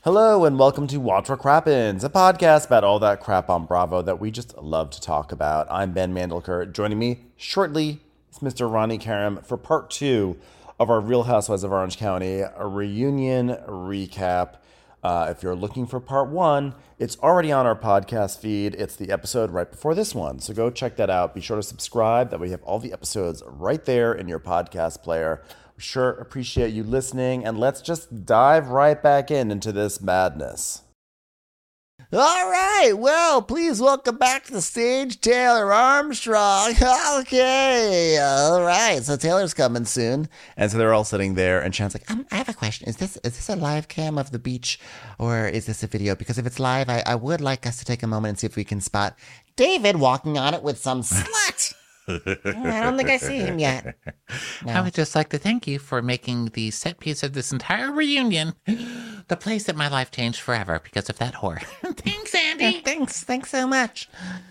Hello and welcome to Watch What Crappens, a podcast about all that crap on Bravo that we just love to talk about. I'm Ben Mandelker. Joining me shortly is Mr. Ronnie Karam for part 2 of our Real Housewives of Orange County a reunion recap. If you're looking for part 1, it's already on our podcast feed. It's the episode right before this one, so go check that out. Be sure to subscribe. That way you have all the episodes right there in your podcast player. We sure appreciate you listening, and let's just dive right back into this madness. All right, well, please welcome back to the stage, Taylor Armstrong. Okay, all right, so Taylor's coming soon. And so they're all sitting there, and Shan's like, I have a question. Is this a live cam of the beach, or is this a video? Because if it's live, I would like us to take a moment and see if we can spot David walking on it with some slut. I don't think I see him yet. No. I would just like to thank you for making the set piece of this entire reunion the place that my life changed forever because of that whore. Thanks, Andy. Thanks so much.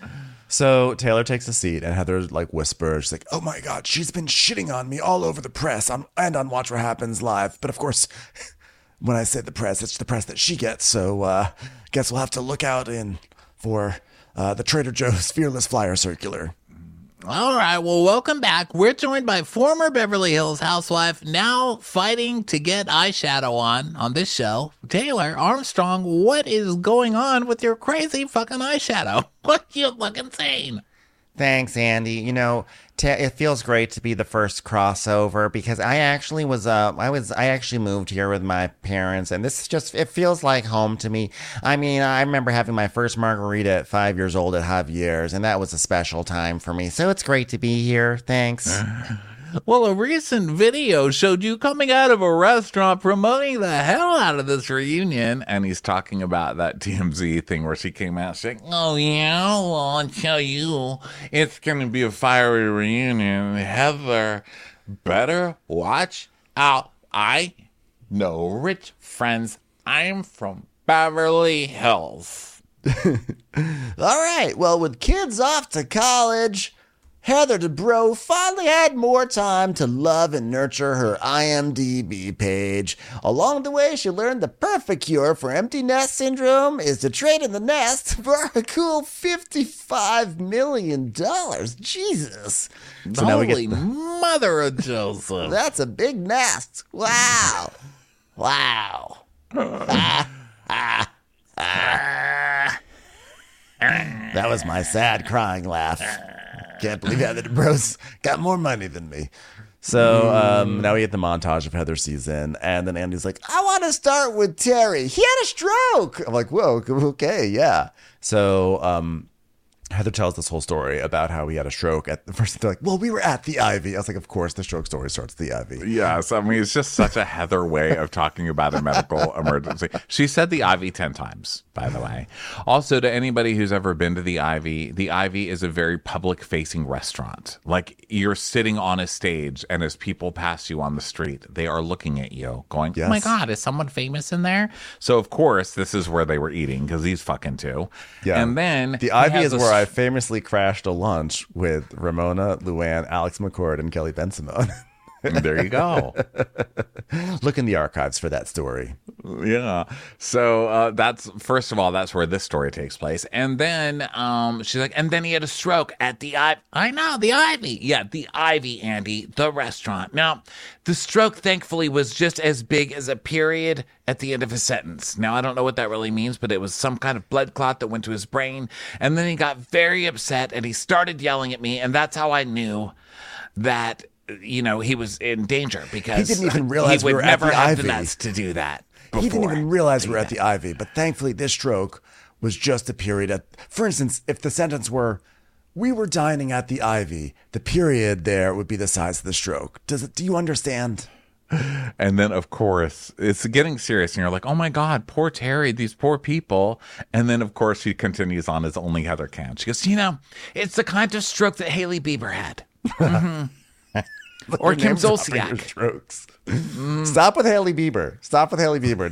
So Taylor takes a seat, and Heather whispers, she's like, oh my God, she's been shitting on me all over the press and on Watch What Happens Live. But of course, when I say the press, it's the press that she gets. So guess we'll have to look out for the Trader Joe's Fearless Flyer Circular. All right, well, welcome back. We're joined by former Beverly Hills housewife, now fighting to get eyeshadow on this show, Taylor Armstrong. What is going on with your crazy fucking eyeshadow? What, you look insane. Thanks, Andy. You know, it feels great to be the first crossover because I actually I actually moved here with my parents, and this is just, it feels like home to me. I mean, I remember having my first margarita at 5 years old at Javier's, and that was a special time for me. So it's great to be here. Thanks. Well, a recent video showed you coming out of a restaurant promoting the hell out of this reunion. And he's talking about that TMZ thing where she came out saying, oh, yeah, well, I'll tell you, it's going to be a fiery reunion. Heather, better watch out. I know rich friends. I'm from Beverly Hills. All right. Well, with kids off to college, Heather Dubrow finally had more time to love and nurture her IMDb page. Along the way, she learned the perfect cure for empty nest syndrome is to trade in the nest for a cool $55 million. Jesus. So holy mother of Joseph. That's a big nest. Wow. Wow. That was my sad crying laugh. Can't believe Heather Dubrow's got more money than me. So now we get the montage of Heather's season, and then Andy's like, I want to start with Terry. He had a stroke. I'm like, whoa, okay, yeah. So Heather tells this whole story about how he had a stroke. At the first, they're like, well, we were at the Ivy. I was like, of course, the stroke story starts at the Ivy. Yes, I mean, it's just such a Heather way of talking about a medical emergency. She said the Ivy 10 times, by the way. Also, to anybody who's ever been to the Ivy is a very public-facing restaurant. Like, you're sitting on a stage, and as people pass you on the street, they are looking at you, going, yes. Oh my God, is someone famous in there? So, of course, this is where they were eating, because he's fucking too. Yeah. And then the Ivy is where I famously crashed a lunch with Ramona, Luann, Alex McCord, and Kelly Ben-Simone. There you go. Look in the archives for that story. Yeah. So that's, first of all, that's where this story takes place. And then she's like, and then he had a stroke at the Ivy. I know, the Ivy. Yeah, the Ivy, Andy, the restaurant. Now, the stroke, thankfully, was just as big as a period at the end of his sentence. Now, I don't know what that really means, but it was some kind of blood clot that went to his brain. And then he got very upset and he started yelling at me. And that's how I knew that, you know, he was in danger, because he didn't even realize he would we were never at the have Ivy. the nuts to do that. He didn't before. even realize we were at the Ivy, but thankfully this stroke was just a period. For instance, if the sentence were, we were dining at the Ivy, the period there would be the size of the stroke. Do you understand? And then, of course, it's getting serious, and you're like, oh my God, poor Terry, these poor people. And then, of course, she continues on as only Heather can. She goes, you know, it's the kind of stroke that Hailey Bieber had. Mm-hmm. Or Kim Zolciak. Strokes. Stop with Hailey Bieber. Stop with Hailey Bieber.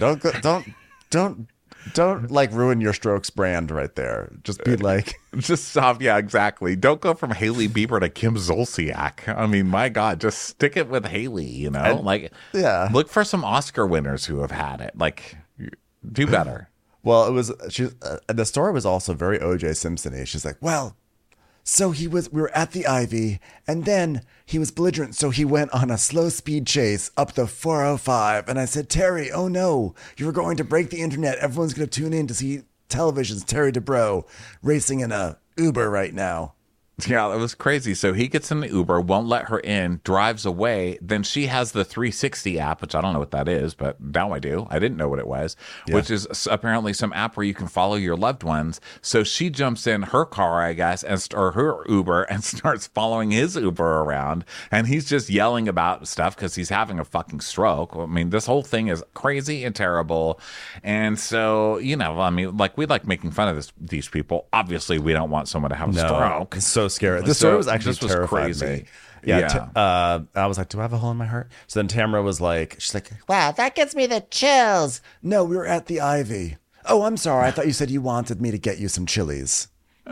Don't like ruin your Strokes brand right there. Just be like, just stop. Yeah, exactly. Don't go from Hailey Bieber to Kim Zolciak. I mean, my God, just stick it with Hailey. You know, yeah. Look for some Oscar winners who have had it. Like, Do better. Well, it was the story was also very OJ Simpson-y. She's like, well, so we were at the Ivy, and then he was belligerent, so he went on a slow speed chase up the 405. And I said, Terry, oh no, you're going to break the internet. Everyone's going to tune in to see television's Terry Dubrow racing in a Uber right now. Yeah, it was crazy. So he gets in the Uber, won't let her in, drives away. Then she has the 360 app, which I don't know what that is, but now I do. I didn't know what it was, which is apparently some app where you can follow your loved ones. So she jumps in her car, I guess, or her Uber and starts following his Uber around. And he's just yelling about stuff because he's having a fucking stroke. I mean, this whole thing is crazy and terrible. And so, you know, I mean, like, we like making fun of these people. Obviously, we don't want someone to have a stroke. It's so scary. This story was actually this was terrifying crazy. me. Yeah. I was like, do I have a hole in my heart? So then Tamara was like, she's like, Wow, that gives me the chills. no, we were at the Ivy. Oh, I'm sorry. I thought you said you wanted me to get you some chilies.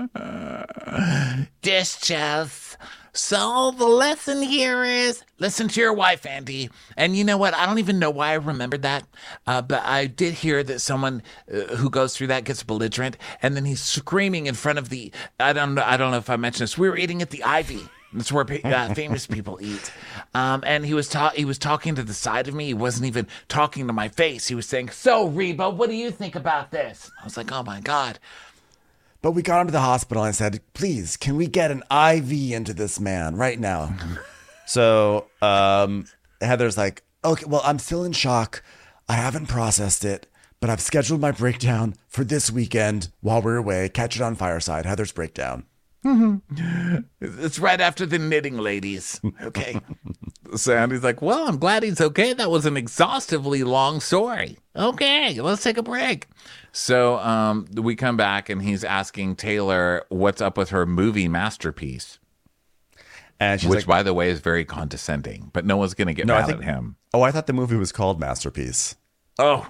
Dish chef. So the lesson here is listen to your wife, Andy. And you know what? I don't even know why I remembered that. But I did hear that someone who goes through that gets belligerent, and then he's screaming in front of the. I don't know if I mentioned this. We were eating at the Ivy. That's where famous people eat. And he was talking to the side of me. He wasn't even talking to my face. He was saying, "So Reba, what do you think about this?" I was like, "Oh my God." But we got him to the hospital and I said, please, can we get an IV into this man right now? So Heather's like, okay, well, I'm still in shock. I haven't processed it, but I've scheduled my breakdown for this weekend while we're away. Catch it on Fireside, Heather's breakdown. It's right after the knitting ladies. Okay. So Andy's like, well, I'm glad he's okay. That was an exhaustively long story. Okay, let's take a break. So we come back and he's asking Taylor what's up with her movie masterpiece. And she's Which, like, by the way, is very condescending, but no one's going to get mad at him. Oh, I thought the movie was called Masterpiece. Oh,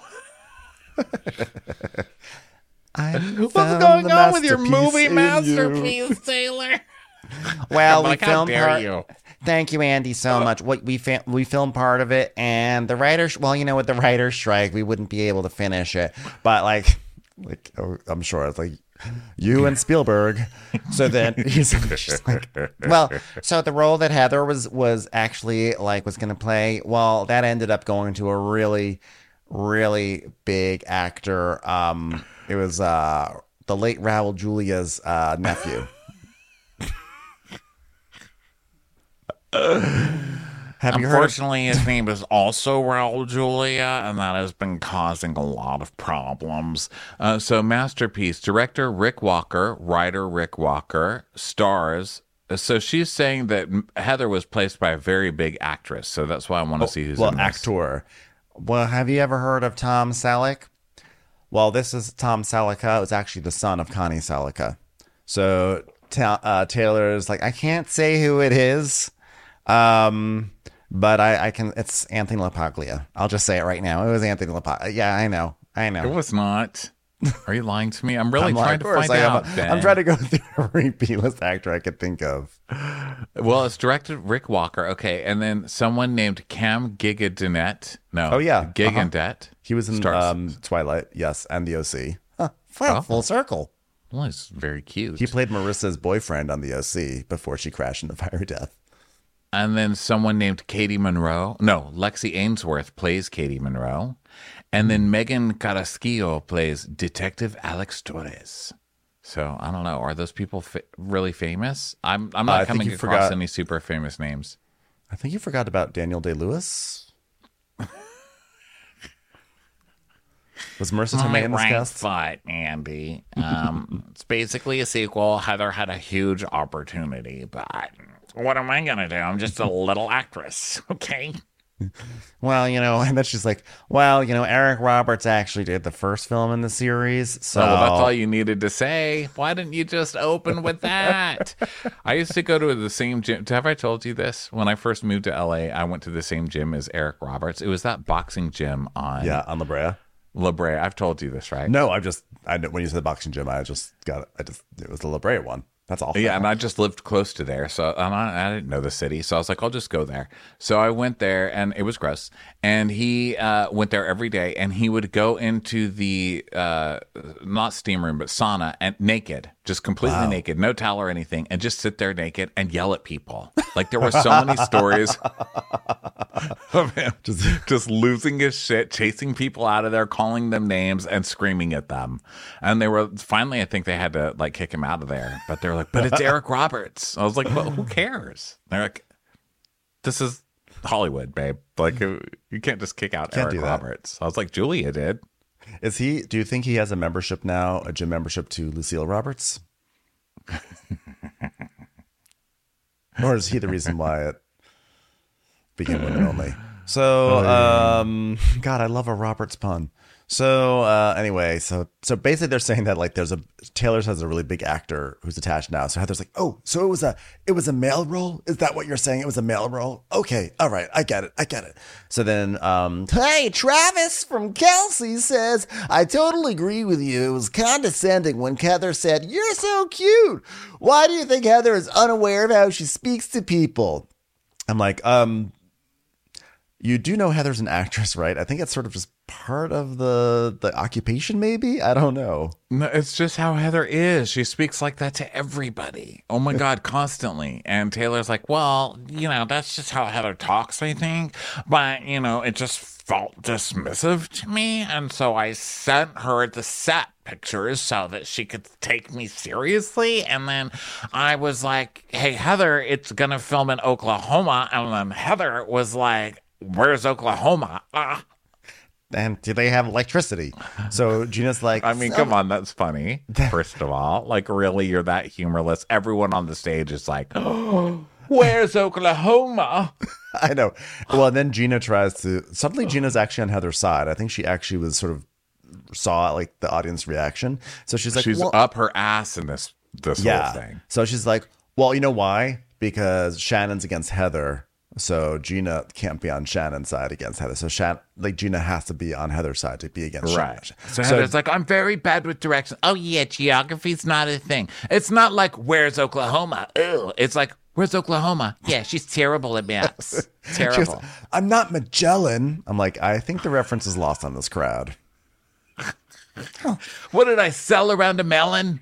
What's going on with your movie masterpiece, Taylor? Well, we like, how filmed dare part. you? Thank you, Andy, so much. We filmed part of it, and the writers. Well, you know, with the writers' strike, we wouldn't be able to finish it. But like I'm sure it's like you and Spielberg. So then she's like, well, so the role that Heather was actually like was going to play. Well, that ended up going to a really, really big actor. It was the late Raul Julia's nephew. Have you heard? Unfortunately, his name is also Raul Julia, and that has been causing a lot of problems. So, Masterpiece, director Rick Walker, writer Rick Walker, stars. So she's saying that Heather was placed by a very big actress. So that's why I want to see who's in this. Actor. Well, have you ever heard of Tom Selleck? Well, this is Tom Selleck. It was actually the son of Connie Selleck. So Taylor's like, I can't say who it is. But I can. It's Anthony LaPaglia. I'll just say it right now. It was Anthony LaPaglia. Yeah, I know. It was not. Are you lying to me? I'm really trying to find out. I'm trying to go through every B-list actor I could think of. Well, it's directed Rick Walker. Okay, and then someone named Cam Gigandet. No. Oh, yeah. Gigandet. He was in Twilight, yes, and The OC. Full circle. Well, he's very cute. He played Marissa's boyfriend on The OC before she crashed into fiery death. And then someone named Katie Monroe. No, Lexi Ainsworth plays Katie Monroe. And then Megan Carrasquillo plays Detective Alex Torres. So I don't know. Are those people really famous? I'm not coming across any super famous names. I think you forgot about Daniel Day-Lewis. Was Marissa Tomei in this cast? But Andy, it's basically a sequel. Heather had a huge opportunity, but what am I gonna do? I'm just a little actress, okay? Well, you know, and then she's like, well, you know, Eric Roberts actually did the first film in the series. So well, that's all you needed to say. Why didn't you just open with that? I used to go to the same gym. Have I told you this? When I first moved to LA, I went to the same gym as Eric Roberts. It was that boxing gym on La Brea. La Brea. I've told you this, right? No, I know when you said boxing gym, it was the La Brea one. That's awful. Yeah, and I just lived close to there, so I didn't know the city, so I was like, I'll just go there. So I went there, and it was gross. And he went there every day, and he would go into the not steam room, but sauna, and naked, just completely naked, no towel or anything, and just sit there naked and yell at people. Like there were so many stories of him just losing his shit, chasing people out of there, calling them names, and screaming at them. And they were finally, I think they had to like kick him out of there, but they were like, but it's Eric Roberts. I was like, well, who cares? They're like, this is Hollywood, babe. Like, you can't just kick out Eric Roberts. I was like, Julia did. Is he? Do you think he has a membership now, a gym membership to Lucille Roberts? Or is he the reason why it became women only? So, God, I love a Roberts pun. So anyway, so basically they're saying that like Taylor's has a really big actor who's attached now. So Heather's like, oh, so it was a male role? Is that what you're saying? It was a male role? Okay, all right, I get it. So then, hey, Travis from Kelsey says, I totally agree with you. It was condescending when Heather said, you're so cute. Why do you think Heather is unaware of how she speaks to people? I'm like, you do know Heather's an actress, right? I think it's sort of just part of the occupation, maybe? I don't know. No, it's just how Heather is. She speaks like that to everybody. Oh my God, constantly. And Taylor's like, well, that's just how Heather talks, I think. But, it just felt dismissive to me. And so I sent her the set pictures so that she could take me seriously. And then I was like, hey, Heather, it's going to film in Oklahoma. And then Heather was like, where's Oklahoma? And do they have electricity? So Gina's like, I mean, come on, that's funny. First of all, like, really, you're that humorless. Everyone on the stage is like, oh, where's Oklahoma? I know. Well, then Gina suddenly Gina's actually on Heather's side. I think she actually was sort of saw like the audience reaction. So she's like, she's up her ass in this whole thing. So she's like, well, you know why? Because Shannon's against Heather. So Gina can't be on Shannon's side against Heather. So Gina has to be on Heather's side to be against Shannon. So Heather's like, I'm very bad with directions. Oh yeah, geography's not a thing. It's not like where's Oklahoma? Ew. It's like, where's Oklahoma? Yeah, she's terrible at maps. Terrible. Goes, I'm not Magellan. I'm like, I think the reference is lost on this crowd. What did I sell around a melon?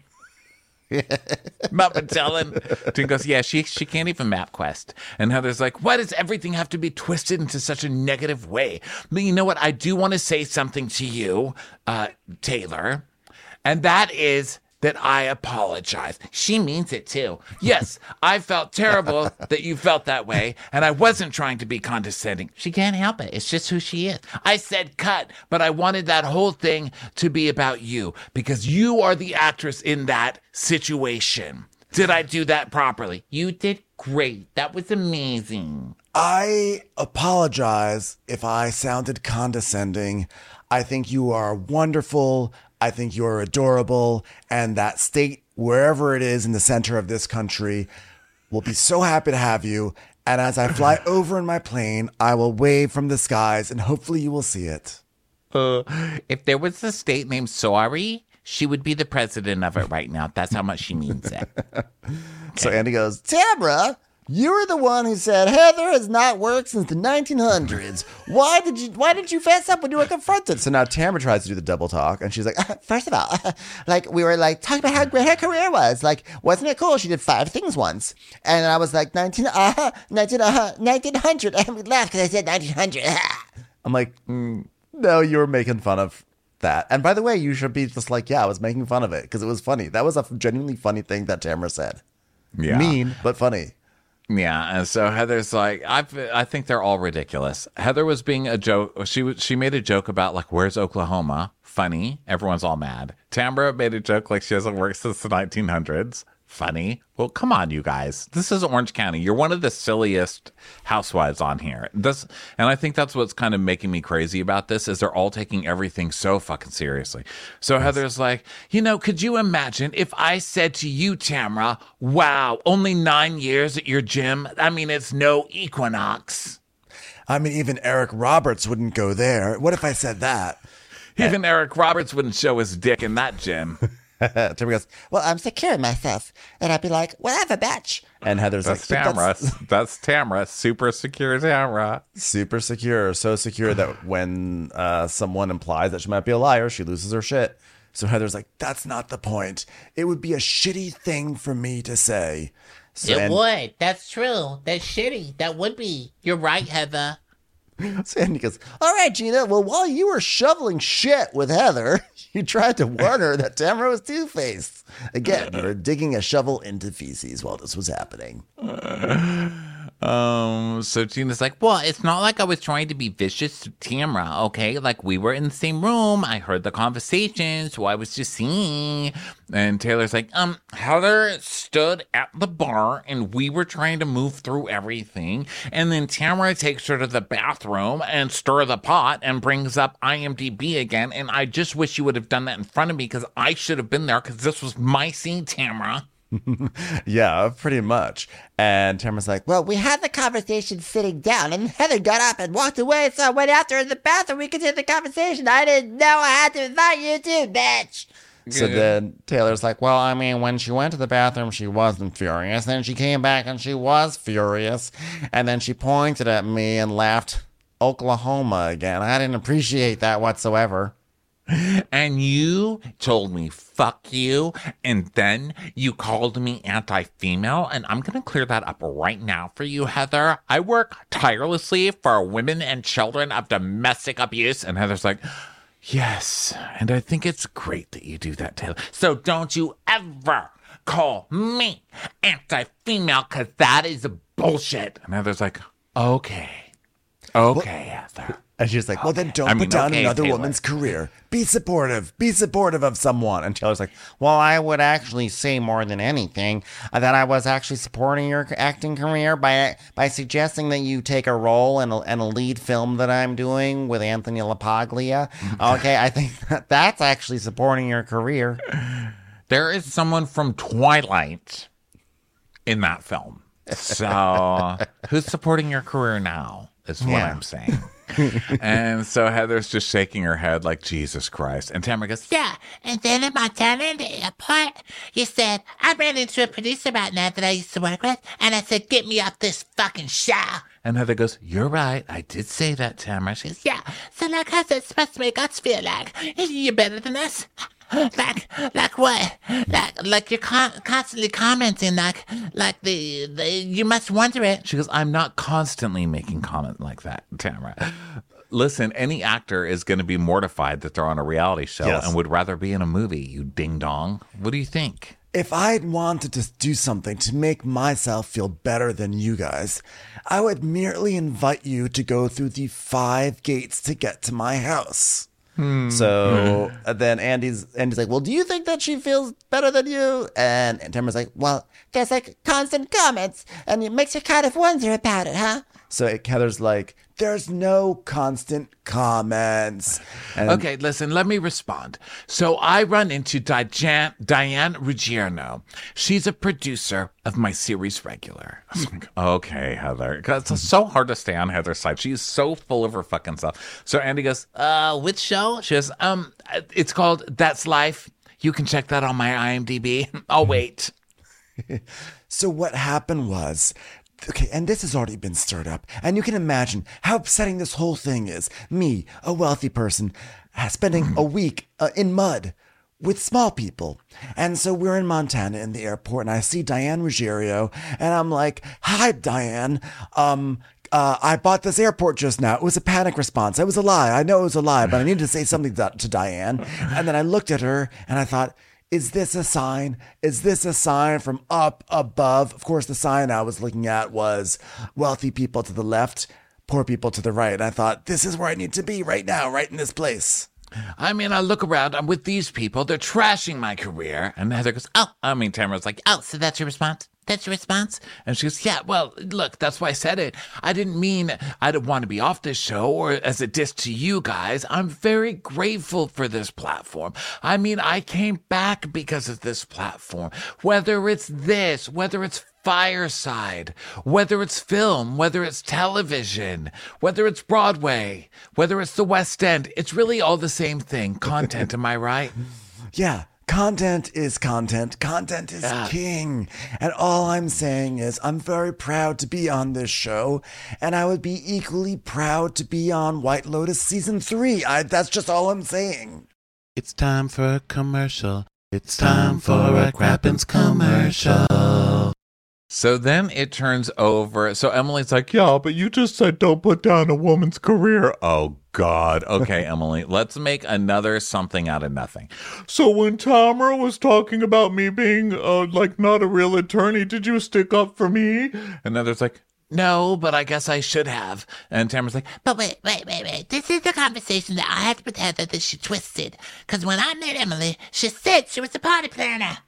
Not Magellan. Dean goes, yeah, she can't even MapQuest. And Heather's like, why does everything have to be twisted into such a negative way? But you know what? I do want to say something to you, Taylor, and that is that I apologize. She means it too. Yes, I felt terrible that you felt that way, and I wasn't trying to be condescending. She can't help it. It's just who she is. I said cut, but I wanted that whole thing to be about you because you are the actress in that situation. Did I do that properly? You did great. That was amazing. I apologize if I sounded condescending. I think you are wonderful. I think you're adorable, and that state, wherever it is in the center of this country, will be so happy to have you. And as I fly over in my plane, I will wave from the skies, and hopefully you will see it. If there was a state named Sorry, she would be the president of it right now. That's how much she means it. Okay. So Andy goes, Tamra, you were the one who said Heather has not worked since the 1900s. Why did you fess up when you were confronted? So now Tamra tries to do the double talk, and she's like, first of all, like we were like talking about how great her career was. Like, wasn't it cool? She did 5 things once, and I was like 1900, and we laughed because I said 1900. I'm like, no, you were making fun of that. And by the way, you should be just like, yeah, I was making fun of it because it was funny. That was a genuinely funny thing that Tamra said. Yeah, mean but funny. Yeah, and so Heather's like, I think they're all ridiculous. Heather was being a joke. She made a joke about like, where's Oklahoma? Funny. Everyone's all mad. Tamra made a joke like she hasn't worked since the 1900s. Funny. Well, come on, you guys. This is Orange County. You're one of the silliest housewives on here. And I think that's what's kind of making me crazy about this is they're all taking everything so fucking seriously. So Heather's like, could you imagine if I said to you, Tamra, wow, only 9 years at your gym? I mean, it's no Equinox. I mean, even Eric Roberts wouldn't go there. What if I said that? Even Eric Roberts wouldn't show his dick in that gym. Tamara goes, well, I'm securing myself. And I'd be like, whatever, bitch. And Heather's That's like, Tamara. That's Tamara. Super secure Tamara. Super secure. So secure that when someone implies that she might be a liar, she loses her shit. So Heather's like, that's not the point. It would be a shitty thing for me to say. So, It would. That's true. That's shitty. That would be. You're right, Heather. So Andy goes, all right, Gina, well, while you were shoveling shit with Heather, you tried to warn her that Tamara was two-faced. Again, you were digging a shovel into feces while this was happening. So Gina's like, well, it's not like I was trying to be vicious to Tamara, okay? Like, we were in the same room. I heard the conversation, so I was just seeing. And Taylor's like, Heather stood at the bar and we were trying to move through everything. And then Tamara takes her to the bathroom and stir the pot and brings up IMDb again. And I just wish you would have done that in front of me because I should have been there because this was my scene, Tamara. Yeah, pretty much. And Tamara's like, Well, we had the conversation sitting down, and Heather got up and walked away, so I went after her in the bathroom. We continued the conversation. I didn't know I had to invite you too, bitch. so then Taylor's like, well, I mean, when she went to the bathroom, she wasn't furious. Then she came back and she was furious. And then she pointed at me and laughed Oklahoma again. I didn't appreciate that whatsoever. And you told me, fuck you. And then you called me anti-female. And I'm going to clear that up right now for you, Heather. I work tirelessly for women and children of domestic abuse. And Heather's like, yes. And I think it's great that you do that, Taylor. So don't you ever call me anti-female because that is bullshit. And Heather's like, okay. Okay, Heather. And she's like, well, then don't I mean, put down okay, another Taylor. woman's career. Be supportive of someone. And Taylor's like, well, I would actually say more than anything that I was actually supporting your acting career by suggesting that you take a role in a lead film that I'm doing with Anthony LaPaglia. Okay, I think that's actually supporting your career. There is someone from Twilight in that film. So who's supporting your career now is what Yeah. I'm saying. And so Heather's just shaking her head like, Jesus Christ. And Tamara goes, Yeah, and then in Montana in the airport, you said, I ran into a producer right now that I used to work with, and I said, get me off this fucking show. and Heather goes, you're right. I did say that, Tamara. She goes, Yeah, so like how's it supposed to make us feel like? You're better than us? Like what? Like you're constantly commenting, like the you must wonder it. she goes, I'm not constantly making comment like that, Tamara. Listen, any actor is going to be mortified that they're on a reality show Yes. and would rather be in a movie, you ding dong. What do you think? If I'd wanted to do something to make myself feel better than you guys, I would merely invite you to go through the 5 gates to get to my house. So then Andy's like, well, do you think that she feels better than you? And Tamara's like, well, There's like constant comments, and it makes you kind of wonder about it, huh? so Heather's like, there's no constant comments. And Okay, listen, let me respond. So I run into Diane Ruggiero. She's a producer of my series Regular. I was like, okay, Heather. 'Cause it's so hard to stay on Heather's side. She's so full of her fucking stuff. So Andy goes, which show? She goes, it's called That's Life. You can check that on my IMDb. I'll wait. So what happened was, okay, and this has already been stirred up, and you can imagine how upsetting this whole thing is. Me, a wealthy person, spending a week in mud with small people. And so we're in Montana in the airport, and I see Diane Ruggiero, and I'm like, hi, Diane. I bought this airport just now. It was a panic response. It was a lie. I know it was a lie, but I needed to say something to Diane. And then I looked at her, and I thought, is this a sign? Is this a sign from up above? Of course, the sign I was looking at was wealthy people to the left, poor people to the right. And I thought, this is where I need to be right now, right in this place. I mean, I look around, I'm with these people. They're trashing my career. And Heather goes, Tamara's like, Oh, so that's your response? That's your response? and she goes, yeah, well, look, that's why I said it. I didn't mean I didn't want to be off this show or as a diss to you guys. I'm very grateful for this platform. I mean, I came back because of this platform. Whether it's this, whether it's Fireside, whether it's film, whether it's television, whether it's Broadway, whether it's the West End, it's really all the same thing. Content, am I right? Yeah, Content is content. Content is king. And all I'm saying is I'm very proud to be on this show, and I would be equally proud to be on White Lotus Season 3. That's just all I'm saying. It's time for a commercial. It's time for a Crappens commercial. So then it turns over. So Emily's like, yeah, but you just said don't put down a woman's career. Oh, God. Okay, Emily, let's make another something out of nothing. So when Tamara was talking about me being not a real attorney, did you stick up for me? And then there's like, no, but I guess I should have. And Tamara's like, But wait. This is the conversation that I had with Heather that she twisted. Because when I met Emily, she said she was a party planner.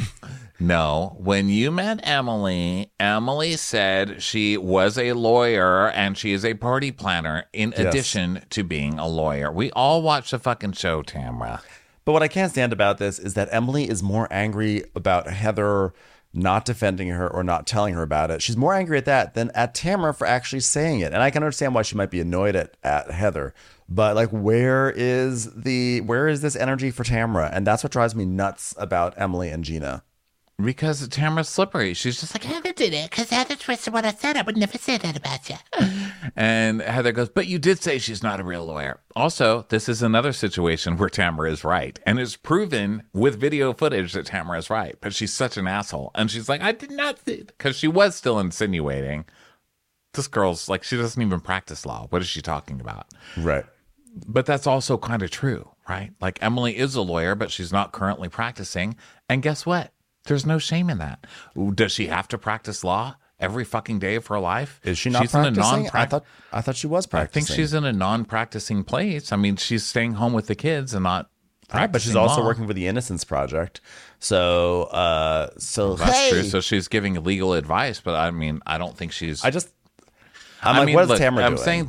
no, when you met Emily, Emily said she was a lawyer and she is a party planner in addition to being a lawyer. We all watch the fucking show, Tamara. But what I can't stand about this is that Emily is more angry about Heather not defending her or not telling her about it. She's more angry at that than at Tamara for actually saying it. And I can understand why she might be annoyed at Heather. But like, where is this energy for Tamara? And that's what drives me nuts about Emily and Gina. Because Tamara's slippery. She's just like, Heather did it because Heather twisted what I said. I would never say that about you. and Heather goes, but you did say she's not a real lawyer. Also, this is another situation where Tamara is right. And it's proven with video footage that Tamara is right. But she's such an asshole. And she's like, I did not say, because she was still insinuating. This girl's like, she doesn't even practice law. What is she talking about? Right. But that's also kind of true, right? Like, Emily is a lawyer, but she's not currently practicing. And guess what? There's no shame in that. Does she have to practice law every fucking day of her life? Is she not practicing? I thought she was practicing. I think she's in a non-practicing place. I mean, she's staying home with the kids and not practicing but she's also working for the Innocence Project. So that's true. So she's giving legal advice, but I mean, I don't think she's. What is Tamara doing? I'm saying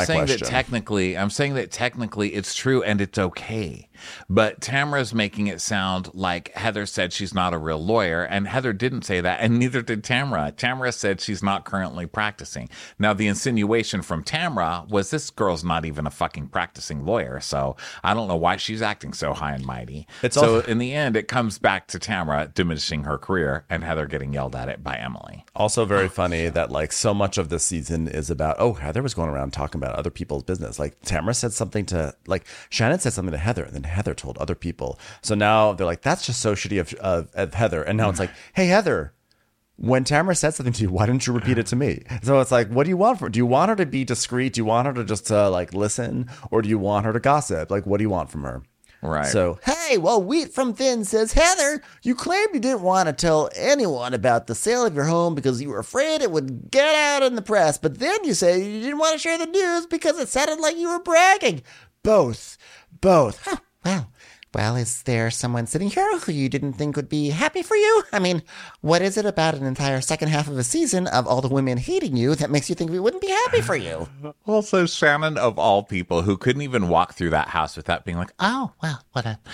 that technically it's true and it's okay. But Tamara's making it sound like Heather said she's not a real lawyer, and Heather didn't say that, and neither did Tamara. Tamara said she's not currently practicing. Now, the insinuation from Tamara was this girl's not even a fucking practicing lawyer, so I don't know why she's acting so high and mighty. In the end, it comes back to Tamara diminishing her career and Heather getting yelled at it by Emily. Also very funny that like so much of this season is about, Heather was going around talking about other people's business. Like Tamara said something to, like Shannon said something to Heather, and then Heather told other people. So now they're like, that's just so shitty of Heather. And now it's like, hey, Heather, when Tamara said something to you, why didn't you repeat it to me? So it's like, what do you want from her? Do you want her to be discreet? Do you want her to just listen? Or do you want her to gossip? Like, what do you want from her? Right. So, hey, Wheat from Thin says, Heather, you claimed you didn't want to tell anyone about the sale of your home because you were afraid it would get out in the press. But then you say you didn't want to share the news because it sounded like you were bragging. Both. Huh. Well, is there someone sitting here who you didn't think would be happy for you? I mean, what is it about an entire second half of a season of all the women hating you that makes you think we wouldn't be happy for you? Also, Shannon, of all people, who couldn't even walk through that house without being like, oh, well, what a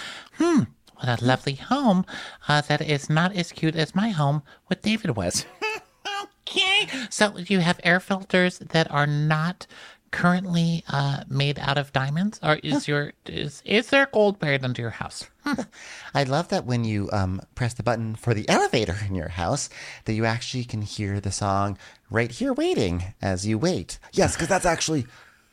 lovely home that is not as cute as my home with David was. Okay. So you have air filters that are not currently made out of diamonds, or is there gold buried under your house? I love that when you press the button for the elevator in your house, that you actually can hear the song Right Here Waiting as you wait. Yes, because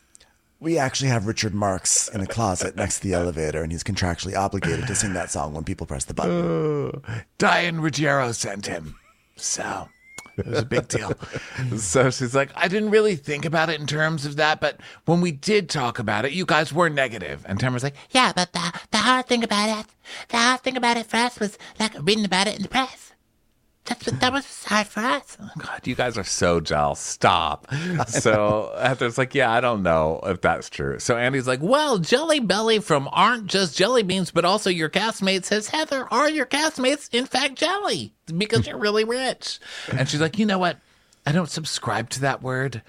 we actually have Richard Marx in a closet next to the elevator, and he's contractually obligated to sing that song when people press the button. Diane Ruggiero sent him. So it was a big deal. So she's like, I didn't really think about it in terms of that, but when we did talk about it, you guys were negative. And Tamara's like, yeah, but the hard thing about it for us was like reading about it in the press. That was hard for us. Oh God, you guys are so jealous. Stop. So Heather's like, yeah, I don't know if that's true. So Andy's like, well, Jelly Belly from Aren't Just Jelly Beans, but also your castmate says, Heather, are your castmates in fact jelly? Because you're really rich. And she's like, you know what? I don't subscribe to that word.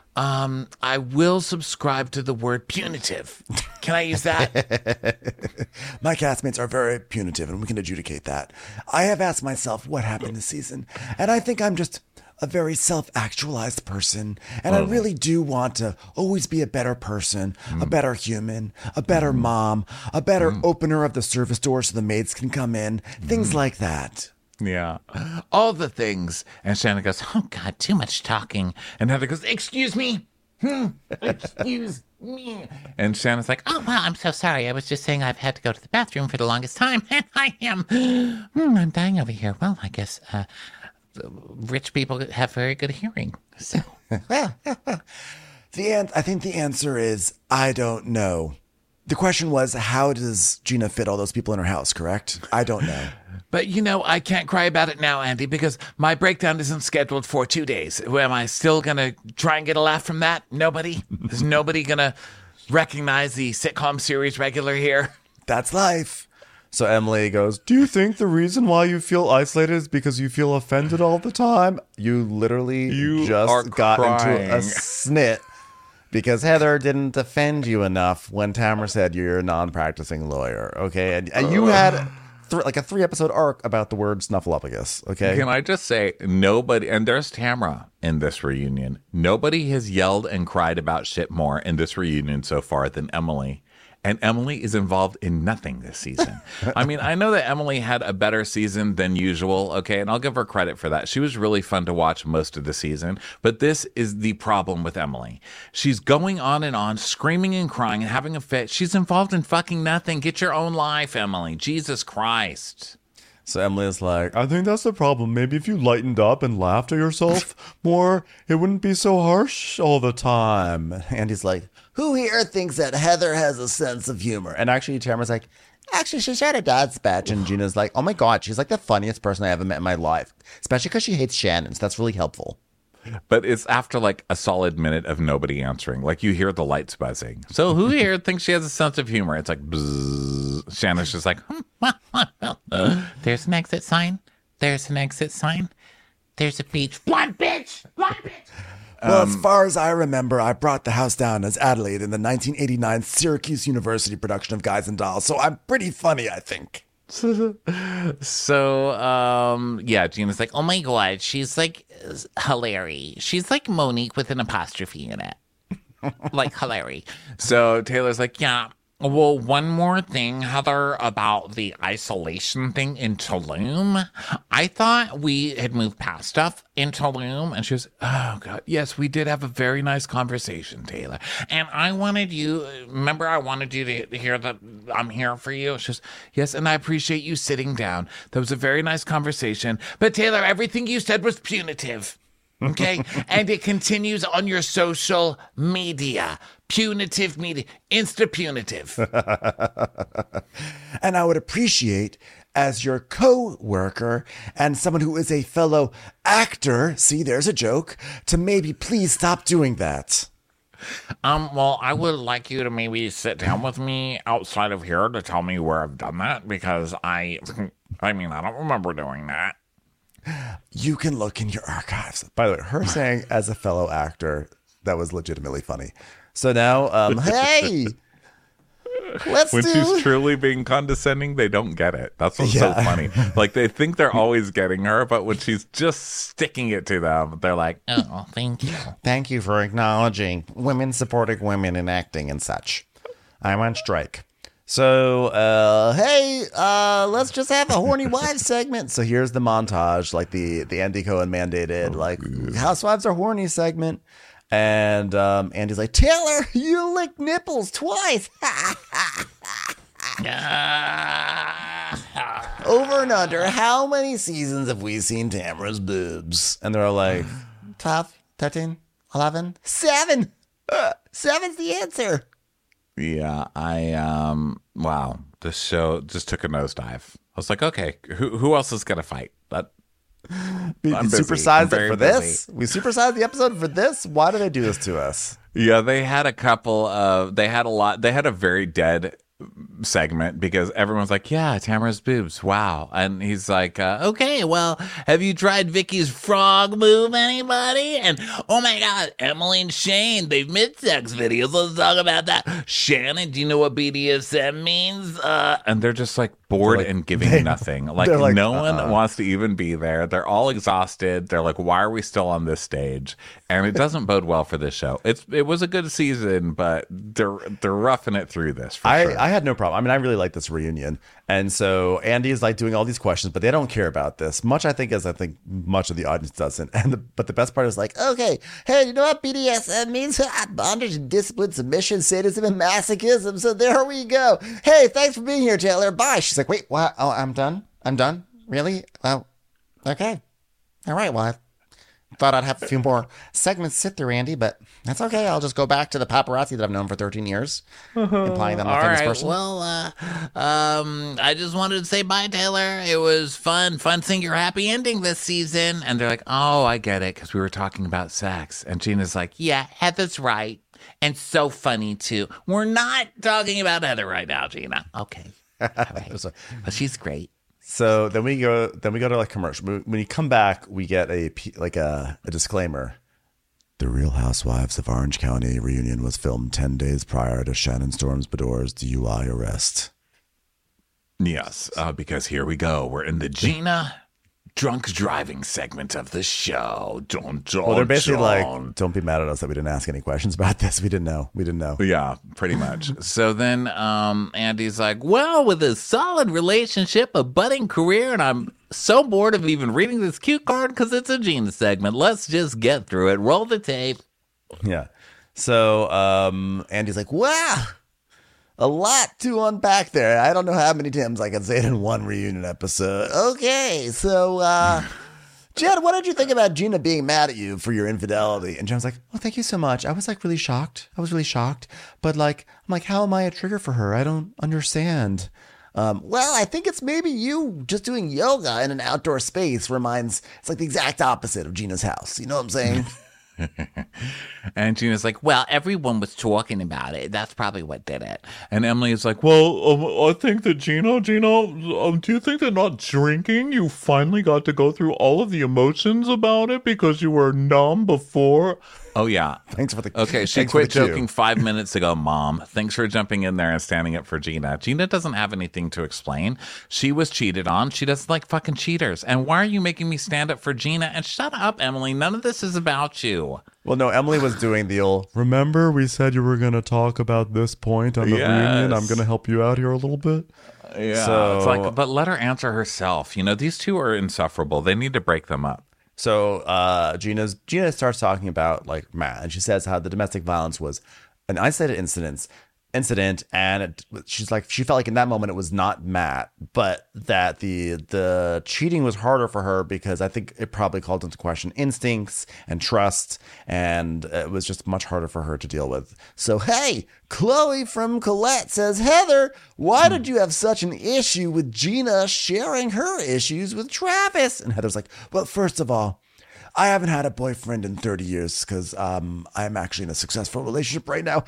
I will subscribe to the word punitive. Can I use that? My castmates are very punitive, and we can adjudicate that. I have asked myself what happened this season, and I think I'm just a very self-actualized person, and I really do want to always be a better person, a better human, a better mom, a better opener of the service door so the maids can come in, things like that. Yeah. All the things. And Shannon goes, oh, God, too much talking. And Heather goes, excuse me. Excuse me. And Shannon's like, Oh, well, I'm so sorry. I was just saying I've had to go to the bathroom for the longest time, and I am. I'm dying over here. Well, I guess rich people have very good hearing. So, I think the answer is, I don't know. The question was, how does Gina fit all those people in her house, correct? I don't know. but I can't cry about it now, Andy, because my breakdown isn't scheduled for 2 days. Am I still going to try and get a laugh from that? Nobody? Is nobody going to recognize the sitcom series regular here? That's life. So Emily goes, do you think the reason why you feel isolated is because you feel offended all the time? You literally You are just got crying. into a snit because Heather didn't defend you enough when Tamara said you're a non-practicing lawyer, okay? And you had like a 3-episode arc about the word snuffleupagus, okay? Can I just say, nobody, and there's Tamara in this reunion, nobody has yelled and cried about shit more in this reunion so far than Emily. And Emily is involved in nothing this season. I mean, I know that Emily had a better season than usual, okay? And I'll give her credit for that. She was really fun to watch most of the season. But this is the problem with Emily. She's going on and on, screaming and crying and having a fit. She's involved in fucking nothing. Get your own life, Emily. Jesus Christ. So Emily is like, I think that's the problem. Maybe if you lightened up and laughed at yourself more, it wouldn't be so harsh all the time. Andy's like, Who here thinks that Heather has a sense of humor? and actually Tamara's like, actually, she shared a dad's batch. And Gina's like, oh my God, she's like the funniest person I ever met in my life. Especially because she hates Shannon. So that's really helpful. But it's after like a solid minute of nobody answering. Like you hear the lights buzzing. So who here thinks she has a sense of humor? It's like, bzzz. Shannon's just like, there's an exit sign. There's an exit sign. There's a beach. Blind bitch! Blind bitch! Well, as far as I remember, I brought the house down as Adelaide in the 1989 Syracuse University production of Guys and Dolls, so I'm pretty funny, I think. So, yeah, Gina's like, Oh my God, she's like hilarious. She's like Monique with an apostrophe in it. Like hilarious. so Taylor's like, yeah. Well, one more thing, Heather, about the isolation thing in Tulum. I thought we had moved past stuff in Tulum. And she was, oh, God, yes, we did have a very nice conversation, Taylor. And I wanted you, remember, I wanted you to hear that I'm here for you. She was, yes, and I appreciate you sitting down. That was a very nice conversation. But, Taylor, everything you said was punitive. Okay? And it continues on your social media. Punitive media. Insta-punitive. And I would appreciate, as your co-worker and someone who is a fellow actor, see, there's a joke, to maybe please stop doing that. Well, I would like you to maybe sit down with me outside of here to tell me where I've done that because I don't remember doing that. You can look in your archives. By the way, her saying as a fellow actor, that was legitimately funny. So now, Hey! Let's When do... she's truly being condescending, they don't get it. That's what's so funny. Like they think they're always getting her, but when she's just sticking it to them, they're like, Oh, thank you. thank you for acknowledging women supporting women in acting and such. I'm on strike. So, Hey, let's just have a horny wives segment. so here's the montage, like the Andy Cohen mandated, like Housewives are horny segment. And Andy's like, Taylor, you licked nipples twice. Over and under, how many seasons have we seen Tamara's boobs? and they're like, 12, 13, 11, 7. 7's the answer. yeah, wow, this show just took a nosedive. I was like, okay, who else is gonna fight? we I'm busy. I'm supersized it very for this? We supersized the episode for this? Why do they do this to us? Yeah, they had a couple of, they had a very dead segment because everyone's like, yeah, Tamara's boobs, wow. And he's like, okay, well, have you tried Vicky's frog move, anybody? And oh my God, Emily and Shane, they've made sex videos. Let's talk about that. Shannon, do you know what BDSM means? And they're just like, bored like- and giving nothing. Like, they're like, no one wants to even be there. They're all exhausted. They're like, why are we still on this stage? And it doesn't bode well for this show. It was a good season, but they're roughing it through this for sure. I had no problem. I mean, I really like this reunion. And so Andy is like doing all these questions, but they don't care about this much, I think, as I think much of the audience doesn't. But the best part is like, Okay, hey, you know what BDSM means? Bondage, discipline, submission, sadism, and masochism. So there we go. Hey, thanks for being here, Taylor. Bye. She's like, wait, what? Oh, I'm done? I'm done? Really? Well, okay. All right, well, I thought I'd have a few more segments to sit through, Andy, but that's okay. I'll just go back to the paparazzi that I've known for 13 years, implying that I'm a All famous right. person. Well, I just wanted to say bye, Taylor. It was fun seeing your happy ending this season. And they're like, oh, I get it, because we were talking about sex. And Gina's like, Yeah, Heather's right. And so funny, too. We're not talking about Heather right now, Gina. Okay. All right. But she's great. so then we go to like commercial. When you come back, we get a disclaimer. The Real Housewives of Orange County reunion was filmed 10 days prior to Shannon Storms Bedore's DUI arrest. yes, because here we go. We're in the Gina drunk driving segment of the show. Dun, dun, Well, they're basically dun. like, don't be mad at us that we didn't ask any questions about this. We didn't know. Yeah, pretty much. So then Andy's like, well, with a solid relationship, a budding career, and I'm so bored of even reading this cue card because it's a Gina segment. Let's just get through it. Roll the tape. Yeah. So Andy's like, Wow. A lot to unpack there. I don't know how many times I can say it in one reunion episode. Okay, so, Jen, what did you think about Gina being mad at you for your infidelity? and Jen's like, well, thank you so much. I was like really shocked. But like, I'm like, how am I a trigger for her? I don't understand. Well, I think it's maybe you just doing yoga in an outdoor space it's like the exact opposite of Gina's house. You know what I'm saying? And Gina's like, Well, everyone was talking about it. That's probably what did it. and Emily is like, well, I think that Gina, do you think that not drinking, you finally got to go through all of the emotions about it because you were numb before? Oh, yeah. Thanks for the Okay, she thanks for quit the cue. joking 5 minutes ago, Mom. Thanks for jumping in there and standing up for Gina. Gina doesn't have anything to explain. She was cheated on. She doesn't like fucking cheaters. And why are you making me stand up for Gina? And shut up, Emily. None of this is about you. Well, no, Emily was doing the old, remember we said you were going to talk about this point on the reunion? I'm going to help you out here a little bit. Yeah. So- It's like, but let her answer herself. You know, these two are insufferable. They need to break them up. So Gina starts talking about like Matt, and she says how the domestic violence was an isolated incident, and she's like, she felt like in that moment it was not Matt, but that the cheating was harder for her because I think it probably called into question instincts and trust, and it was just much harder for her to deal with. So, hey, Chloe from Colette says, Heather, why did you have such an issue with Gina sharing her issues with Travis? And Heather's like, well, first of all, I haven't had a boyfriend in 30 years because I'm actually in a successful relationship right now.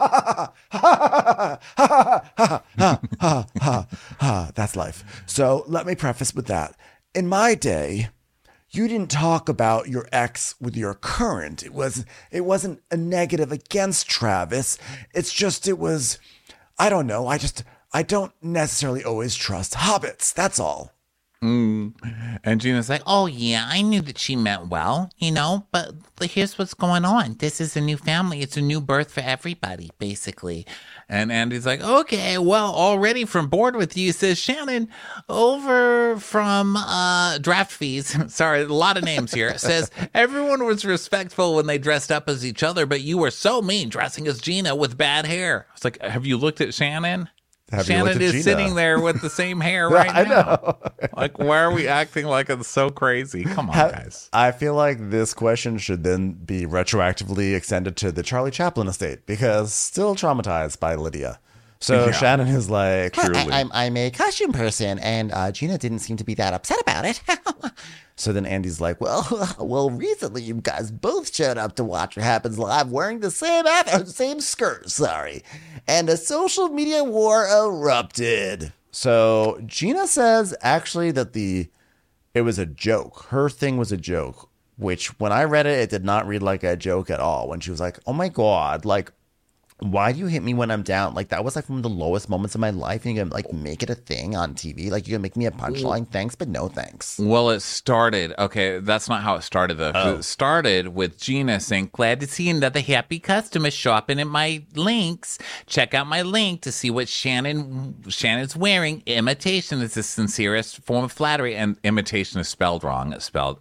That's life. So let me preface with that. In my day, you didn't talk about your ex with your current. It wasn't a negative against Travis. It was, I don't know. I don't necessarily always trust hobbits. That's all. And Gina's like, Oh, yeah, I knew that she meant well, but here's what's going on. This is a new family. It's a new birth for everybody, basically. and Andy's like, okay, well, already from bored with you, says Shannon, Over from draft fees, sorry, a lot of names here, says everyone was respectful when they dressed up as each other, but you were so mean dressing as Gina with bad hair. it's like, have you looked at Shannon? Have you Shannon looked at is Gina? sitting there with the same hair right I now. Like, why are we acting like it's so crazy? Come on, guys. I feel like this question should then be retroactively extended to the Charlie Chaplin estate because still traumatized by Lydia. So Yeah. Shannon is like, I'm a costume person, and Gina didn't seem to be that upset about it. so then Andy's like, Well, recently you guys both showed up to watch what happens live wearing the same skirt, sorry. And a social media war erupted. so Gina says actually that it was a joke. Her thing was a joke, which when I read it, it did not read like a joke at all. When she was like, oh my God, like why do you hit me when I'm down? Like, that was like one of the lowest moments of my life. And you're gonna like make it a thing on TV. Like, you're gonna make me a punchline. Thanks, but no thanks. Well, it started. Okay, that's not how it started, though. 'Cause It started with Gina saying, "Glad to see another happy customer shopping at my links. Check out my link to see what Shannon's wearing. Imitation is the sincerest form of flattery." And imitation is spelled wrong. It's spelled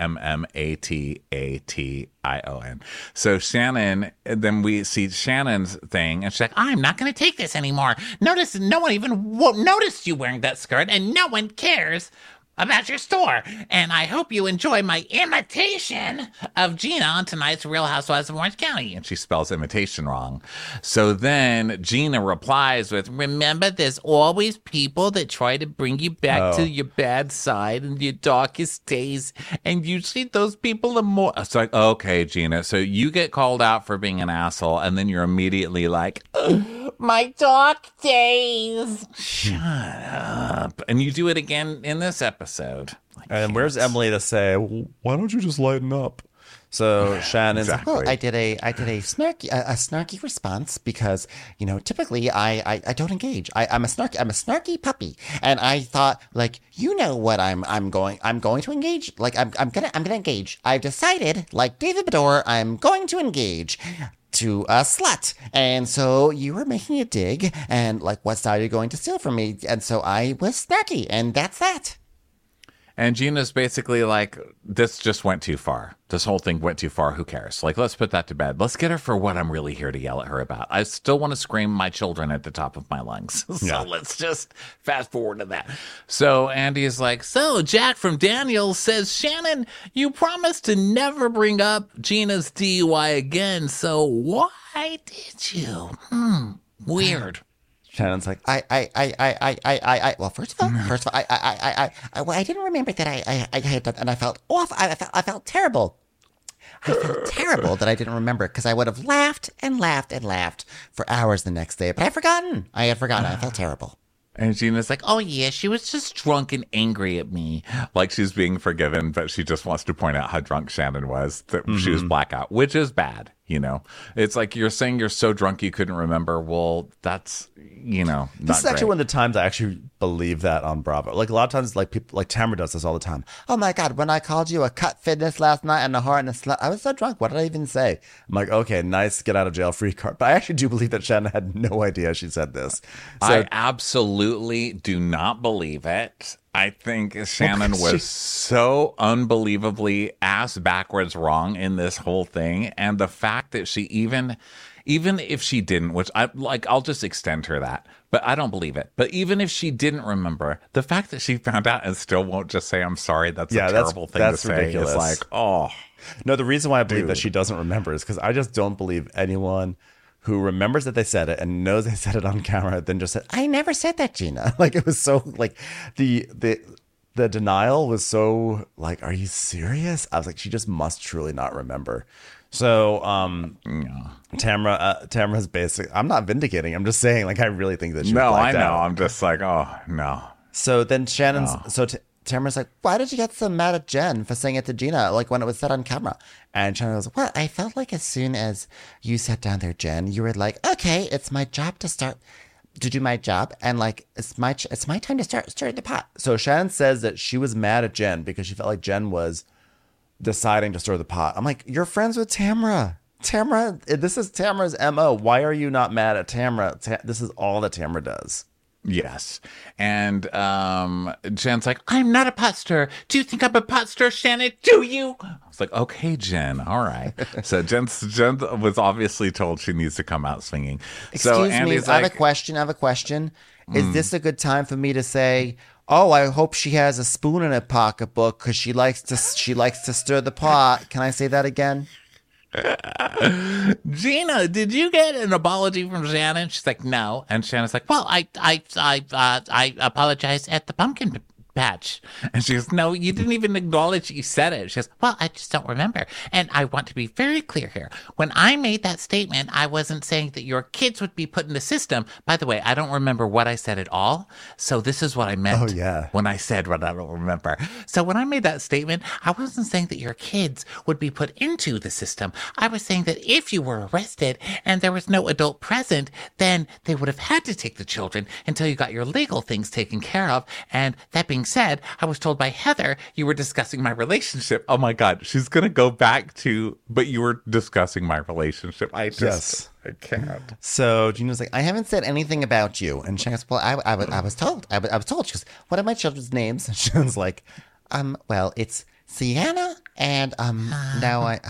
IMMATATION. So Shannon, then we see Shannon's thing, and she's like, I'm not going to take this anymore. Notice no one even noticed you wearing that skirt, and no one cares about your store. And I hope you enjoy my imitation of Gina on tonight's Real Housewives of Orange County. and she spells imitation wrong. So then Gina replies with, Remember, there's always people that try to bring you back to your bad side and your darkest days. And usually those people are more... it's like, okay, Gina, so you get called out for being an asshole, and then you're immediately like, My dark days. shut up. And you do it again in this episode. And where's Emily to say, why don't you just lighten up? So Shannon's Exactly. Well, I did a snarky response because, you know, typically I don't engage. I'm a snarky puppy, and I thought, like, you know what, I'm going to engage. Like, I'm gonna engage. I've decided, like David Bador, I'm going to engage to a slut. And so you were making a dig, and like, what side are you going to steal from me? And so I was snarky, and that's that. And Gina's basically like, this just went too far. This whole thing went too far. Who cares? Like, let's put that to bed. Let's get her for what I'm really here to yell at her about. I still want to scream my children at the top of my lungs. So let's just fast forward to that. So Andy is like, So, Jack from Daniels says, Shannon, you promised to never bring up Gina's DUI again, so why did you? Weird. Shannon's like, well, first of all, I didn't remember that I had done, and I felt awful. I felt terrible. I felt terrible that I didn't remember, because I would have laughed and laughed and laughed for hours the next day. But I had forgotten. I felt terrible. and Gina's like, Oh, yeah, she was just drunk and angry at me. like she's being forgiven, but she just wants to point out how drunk Shannon was, that she was blackout, which is bad. You know, it's like you're saying you're so drunk you couldn't remember. Well, that's, you know, not This is actually great. one of the times I actually believe that on Bravo. Like, a lot of times, like, people, like Tamara does this all the time. Oh my God, when I called you a cut fitness last night and a whore and a slut, I was so drunk. What did I even say? I'm like, okay, nice, get out of jail free card. But I actually do believe that Shannon had no idea she said this. So I absolutely do not believe it. I think Shannon was so unbelievably ass backwards wrong in this whole thing. And the fact that she even if she didn't, which I like, I'll just extend her that, but I don't believe it. But even if she didn't remember, the fact that she found out and still won't just say, I'm sorry, that's a terrible thing that's to say. ridiculous. It's like, oh, no, the reason why I believe that she doesn't remember is because I just don't believe anyone who remembers that they said it and knows they said it on camera, then just said, I never said that, Gina. Like, it was so, like, the denial was so, like, are you serious? I was like, she just must truly not remember. So, Tamara's basically, I'm not vindicating, I'm just saying, like, I really think that she no, I blacked know. out. I'm just like, oh, no. So then Shannon's, Tamara's like, why did you get so mad at Jen for saying it to Gina, like when it was said on camera? And Shannon goes, well, I felt like as soon as you sat down there, Jen, you were like, okay, it's my job to do my job, and like it's my time to start stirring the pot. So Shannon says that she was mad at Jen because she felt like Jen was deciding to stir the pot. I'm like, you're friends with Tamara. Tamara, this is Tamara's MO. Why are you not mad at Tamara? This is all that Tamara does. Yes. And Jen's like, I'm not a pot stirrer. Do you think I'm a pot stirrer, Shannon? Do you? I was like, okay, Jen, all right. So Jen was obviously told she needs to come out swinging. So Excuse me, Andy's I have like, a question. Is this a good time for me to say, oh, I hope she has a spoon in her pocketbook because she likes to stir the pot? Can I say that again? Gina, did you get an apology from Shannon? She's like, no. and Shannon's like, Well, I apologize at the pumpkin patch. And she goes, no, you didn't even acknowledge you said it. She goes, well, I just don't remember. And I want to be very clear here. When I made that statement, I wasn't saying that your kids would be put in the system. By the way, I don't remember what I said at all. So this is what I meant when I said what I don't remember. So when I made that statement, I wasn't saying that your kids would be put into the system. I was saying that if you were arrested and there was no adult present, then they would have had to take the children until you got your legal things taken care of. And that being said, I was told by Heather you were discussing my relationship. Oh my God, she's going to go back to, but you were discussing my relationship. I can't. So Gina's like, I haven't said anything about you. And she goes, well, I was told. I was told. She goes, what are my children's names? And she was like, well, it's Sienna and now I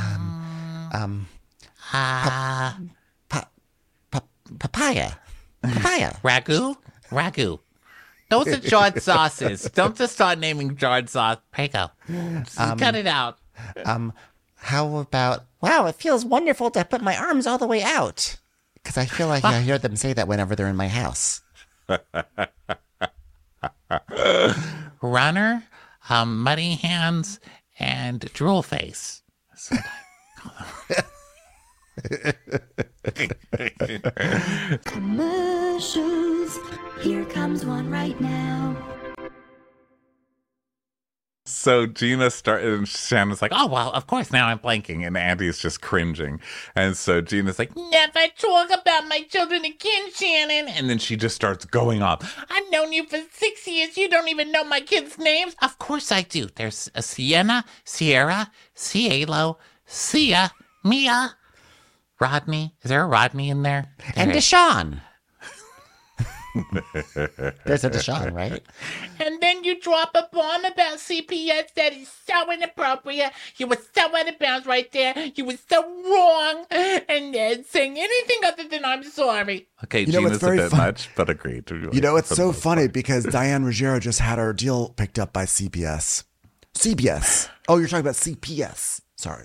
papaya. Ragu. Those are jarred sauces. Don't just start naming jarred sauce. Prego. Cut it out. How about, wow, it feels wonderful to put my arms all the way out. Because I feel like I hear them say that whenever they're in my house. Runner, muddy hands, and drool face. Commercials. Here comes one right now. So Gina started, and Shannon's like, oh, well, of course, now I'm blanking. And Andy's just cringing. And so Gina's like, Never talk about my children again, Shannon. and then she just starts going up. I've known you for 6 years. You don't even know my kids' names. Of course I do. There's a Sienna, Sierra, Cielo, Sia, Mia, Rodney. Is there a Rodney in there? And Deshaun. There's a Deshaun, right? And then you drop a bomb about CPS that is so inappropriate. You were so out of bounds right there. You were so wrong. And saying anything other than I'm sorry. Okay, You know, Gina's it's very a bit fun- much, but agreed. You know, it's so funny because Diane Ruggiero just had her deal picked up by CBS. CBS. Oh, you're talking about CPS. Sorry.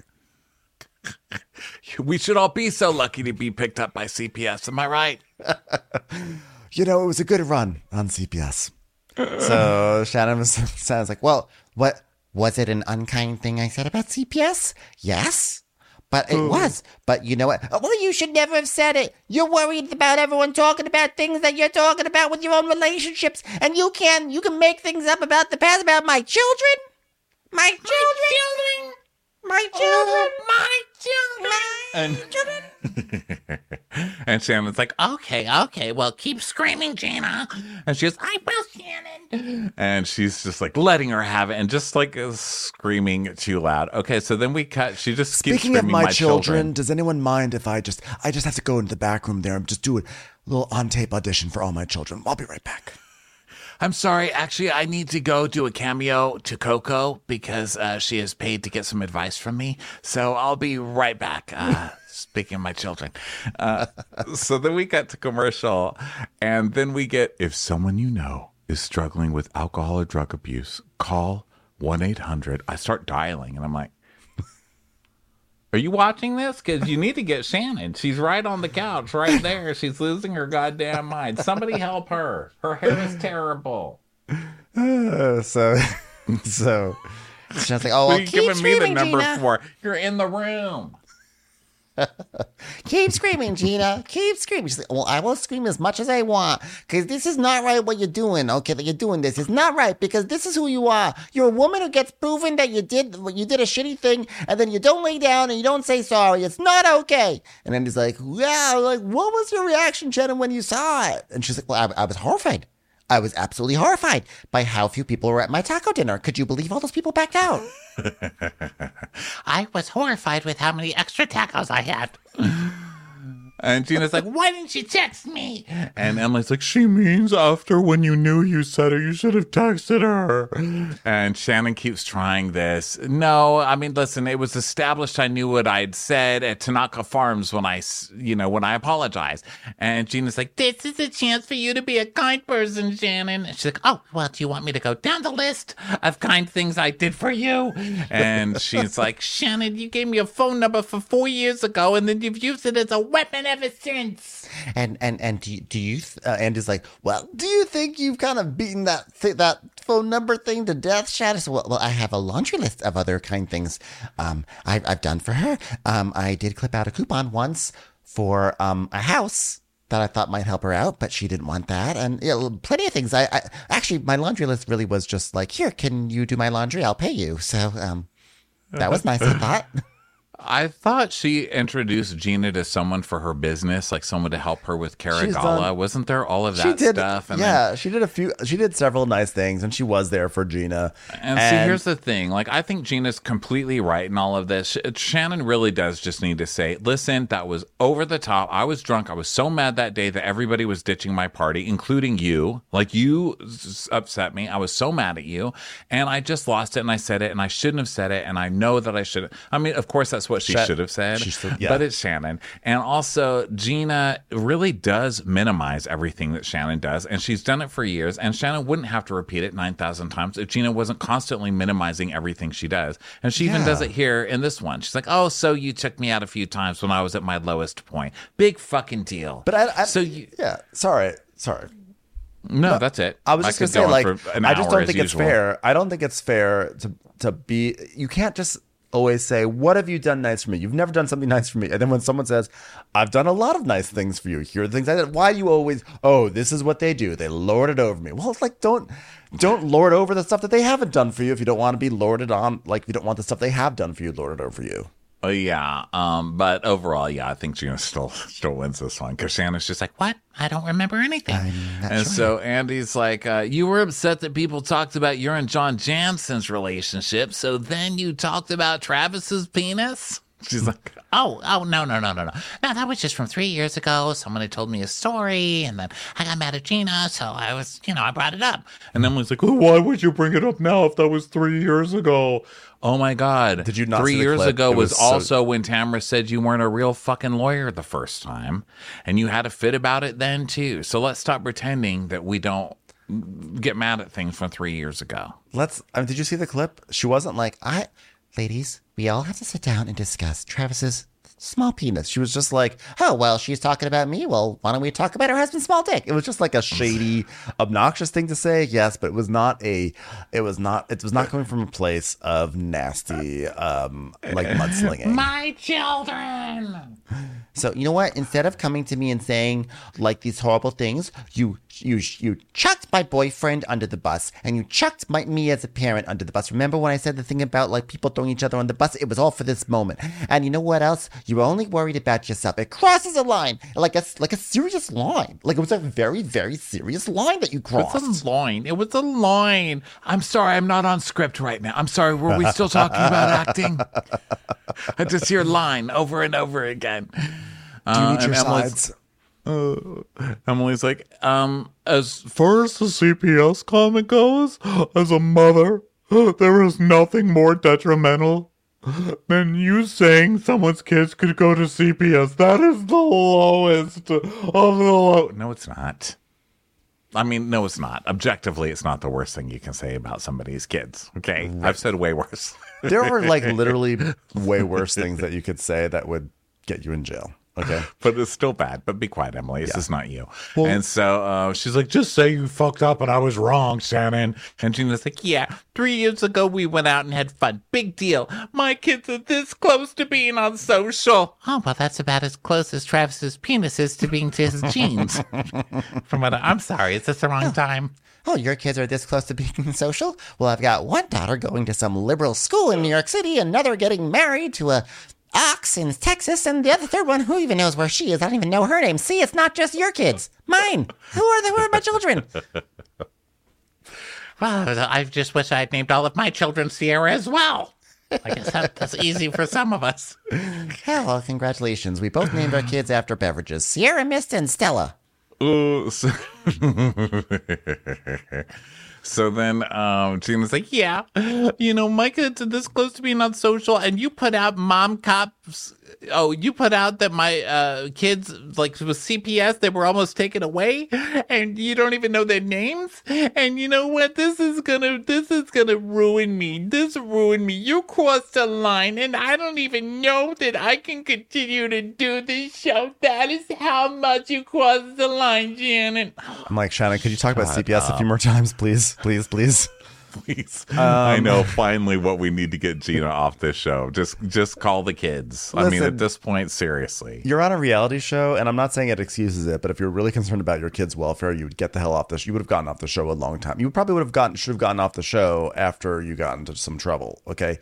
We should all be so lucky to be picked up by CPS. Am I right? You know, it was a good run on CPS. So Shannon sounds like, well, what was it an unkind thing I said about CPS? Yes, but it was. But you know what? Well, you should never have said it. You're worried about everyone talking about things that you're talking about with your own relationships, and you can make things up about the past about my children, my children. And Shannon's like, Okay. Well, keep screaming, Gina. and she goes, I will, Shannon. and she's just like letting her have it and just like screaming too loud. Okay, so then we cut. She just keeps Speaking of screaming, my children, does anyone mind if I just have to go into the back room there and just do a little on-tape audition for all my children? I'll be right back. I'm sorry. Actually, I need to go do a cameo to Coco because she has paid to get some advice from me. So I'll be right back. Speaking of my children. So then we got to commercial, and then we get, if someone you know is struggling with alcohol or drug abuse, call 1-800. I start dialing, and I'm like, Are you watching this? Because you need to get Shannon. She's right on the couch, right there. She's losing her goddamn mind. Somebody help her. Her hair is terrible. So Shannon's like, oh, well, well, you're keep giving me the screaming, number Gina. 4. You're in the room. Keep screaming, Gina. Keep screaming. She's like, well, I will scream as much as I want because this is not right what you're doing, okay, that you're doing this. It's not right because this is who you are. You're a woman who gets proven that you did a shitty thing and then you don't lay down and you don't say sorry. It's not okay. And then he's like, yeah, like, what was your reaction, Shannon, when you saw it? And she's like, well, I was horrified. I was absolutely horrified by how few people were at my taco dinner. Could you believe all those people backed out? I was horrified with how many extra tacos I had. and Gina's like, Why didn't you text me? and Emily's like, she means after when you knew you said it, you should have texted her. And Shannon keeps trying this. No, I mean, listen, it was established I knew what I'd said at Tanaka Farms when I apologized. And Gina's like, This is a chance for you to be a kind person, Shannon. she's like, oh, well, do you want me to go down the list of kind things I did for you? and she's like, Shannon, you gave me a phone number for 4 years ago, and then you've used it as a weapon ever since. And do you Andy's like, well, do you think you've kind of beaten that phone number thing to death, Shannon? So, well, I have a laundry list of other kind things I've done for her. I did clip out a coupon once for a house that I thought might help her out, but she didn't want that. And plenty of things. I actually, my laundry list really was just like, here, can you do my laundry? I'll pay you. So that was nice, I thought. I thought she introduced Gina to someone for her business, like someone to help her with Caragala. Wasn't there all of that stuff? And she did several nice things, and she was there for Gina. And see, here's the thing. Like, I think Gina's completely right in all of this. Shannon really does just need to say, listen, that was over the top. I was drunk. I was so mad that day that everybody was ditching my party, including you. Like, you upset me. I was so mad at you, and I just lost it, and I said it, and I shouldn't have said it, and I know that I should. I mean, of course, that's what she should have said, but it's Shannon. And also, Gina really does minimize everything that Shannon does, and she's done it for years, and Shannon wouldn't have to repeat it 9,000 times if Gina wasn't constantly minimizing everything she does. And she even does it here in this one. She's like, oh, so you took me out a few times when I was at my lowest point. Big fucking deal. But sorry. No, that's it. I was just going to say, like, I just don't think it's fair. I don't think it's fair to be, you can't just always say, what have you done nice for me? You've never done something nice for me. And then when someone says, I've done a lot of nice things for you, here are the things I did. Why do you always, this is what they do. They lord it over me. Well, it's like, don't lord over the stuff that they haven't done for you if you don't want to be lorded on. Like, if you don't want the stuff they have done for you lorded over you. But overall, I think Gina still wins this one because Shannon's just like, what? I don't remember anything. So Andy's like, you were upset that people talked about your and John Jansen's relationship, so then you talked about Travis's penis? She's like, no. No, that was just from 3 years ago. Someone had told me a story, and then I got mad at Gina, so I was, I brought it up. And Emily's like, why would you bring it up now if that was 3 years ago? Oh my God. Did you not 3 see the years clip? ago was also when Tamara said you weren't a real fucking lawyer the first time, and you had a fit about it then too. So let's stop pretending that we don't get mad at things from 3 years ago. Did you see the clip? She wasn't like, ladies, we all have to sit down and discuss Travis's small penis. She was just like, oh, well, she's talking about me. Well, why don't we talk about her husband's small dick? It was just like a shady, obnoxious thing to say. Yes, but it was not coming from a place of nasty, like mudslinging. My children. So you know what? Instead of coming to me and saying like these horrible things, you chucked my boyfriend under the bus, and you chucked me as a parent under the bus. Remember when I said the thing about like people throwing each other on the bus? It was all for this moment. And you know what else? You were only worried about yourself. It crosses a line, like a serious line. Like it was a very, very serious line that you crossed. It was a line. I'm sorry, I'm not on script right now. I'm sorry. Were we still talking about acting? I just hear line over and over again. Do you need your sides? Emily's like, as far as the CPS comment goes, as a mother, there is nothing more detrimental than you saying someone's kids could go to CPS. That is the lowest of the low. No, it's not. I mean, no, it's not. Objectively, it's not the worst thing you can say about somebody's kids. Okay? Right. I've said way worse. There are like literally way worse things that you could say that would get you in jail. Okay. But it's still bad. But be quiet, Emily. This is not you. Well, and so she's like, just say you fucked up and I was wrong, Shannon. And Gina's like, 3 years ago we went out and had fun. Big deal. My kids are this close to being on social. Oh, well, that's about as close as Travis's penis is to being to his jeans. I'm sorry. Is this the wrong time? Oh, your kids are this close to being social? Well, I've got one daughter going to some liberal school in New York City, another getting married to a Ox in Texas, and the third one, who even knows where she is? I don't even know her name. See, it's not just your kids. Mine. Who are my children? Well, I just wish I'd named all of my children Sierra as well. I guess that's easy for some of us. Hell, well, congratulations. We both named our kids after beverages. Sierra Mist and Stella. So then Gina's like, my kids are this close to being on social, and you put out Mom Cop you put out that my kids, like with CPS, they were almost taken away, and you don't even know their names. And you know what? This is gonna ruin me. This ruined me. You crossed the line, and I don't even know that I can continue to do this show. That is how much you crossed the line, Shannon. I'm like, Shannon, could you talk about CPS a few more times, please? Please. Please. I know finally what we need to get Gina off this show. Just call the kids. I mean, at this point, seriously. You're on a reality show, and I'm not saying it excuses it, but if you're really concerned about your kids' welfare, you would get the hell off the show. You would have gotten off the show a long time. You probably should have gotten off the show after you got into some trouble. Okay.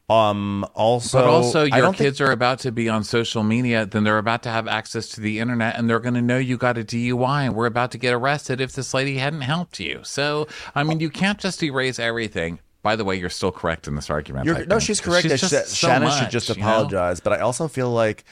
Also, your kids are about to be on social media, then they're about to have access to the internet, and they're going to know you got a DUI, and we're about to get arrested if this lady hadn't helped you. So, I mean, you can't just erase everything. By the way, you're still correct in this argument. No, she's correct. Shannon should just apologize. But I also feel like,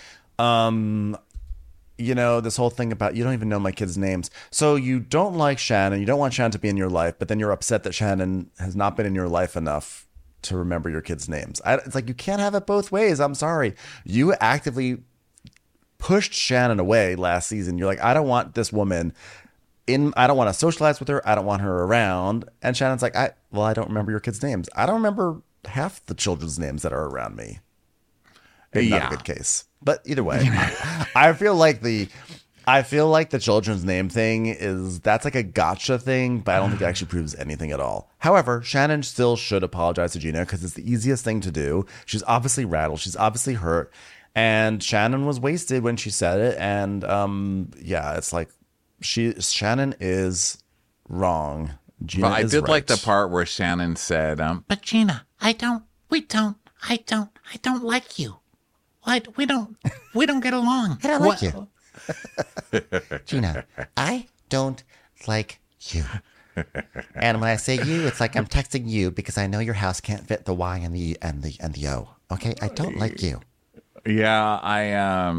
this whole thing about you don't even know my kids' names. So you don't like Shannon. You don't want Shannon to be in your life, but then you're upset that Shannon has not been in your life enough to remember your kids' names. It's like, you can't have it both ways. I'm sorry. You actively pushed Shannon away last season. You're like, I don't want this woman I don't want to socialize with her. I don't want her around. And Shannon's like, I don't remember your kids' names. I don't remember half the children's names that are around me. Not a good case. But either way, I feel like the children's name thing that's like a gotcha thing, but I don't think it actually proves anything at all. However, Shannon still should apologize to Gina because it's the easiest thing to do. She's obviously rattled. She's obviously hurt. And Shannon was wasted when she said it. And it's like Shannon is wrong. Gina I is did right. like the part where Shannon said, But Gina, I don't like you. We don't get along. I don't like you. Gina, I don't like you. And when I say you, it's like I'm texting you because I know your house can't fit the Y and the O. Okay, I don't like you. Yeah,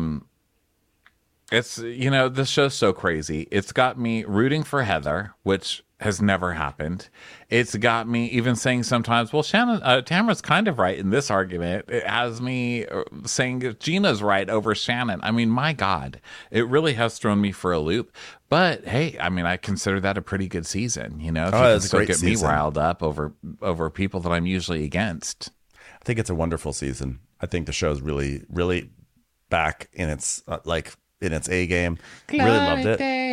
it's, this show's so crazy. It's got me rooting for Heather, which has never happened. It's got me even saying sometimes, well, Tamara's kind of right in this argument. It has me saying Gina's right over Shannon. I mean, my God, it really has thrown me for a loop. But hey, I mean, I consider that a pretty good season. If you can still get me riled up over people that I'm usually against. I think it's a wonderful season. I think the show's really, really back in its in its A game. Really loved